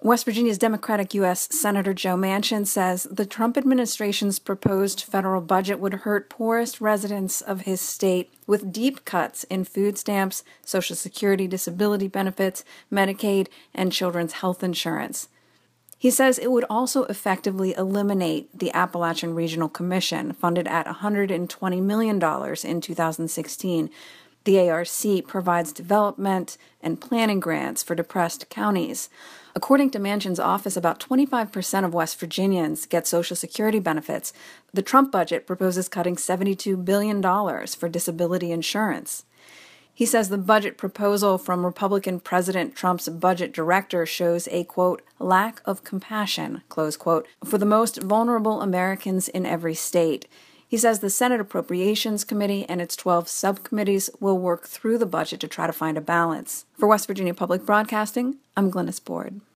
West Virginia's Democratic U.S. Senator Joe Manchin says the Trump administration's proposed federal budget would hurt poorest residents of his state with deep cuts in food stamps, Social Security disability benefits, Medicaid, and children's health insurance. He says it would also effectively eliminate the Appalachian Regional Commission, funded at $120 million in 2016. The ARC provides development and planning grants for depressed counties. According to Manchin's office, about 25% of West Virginians get Social Security benefits. The Trump budget proposes cutting $72 billion for disability insurance. He says the budget proposal from Republican President Trump's budget director shows a, quote, lack of compassion, close quote, for the most vulnerable Americans in every state. He says the Senate Appropriations Committee and its 12 subcommittees will work through the budget to try to find a balance. For West Virginia Public Broadcasting, I'm Glennis Board.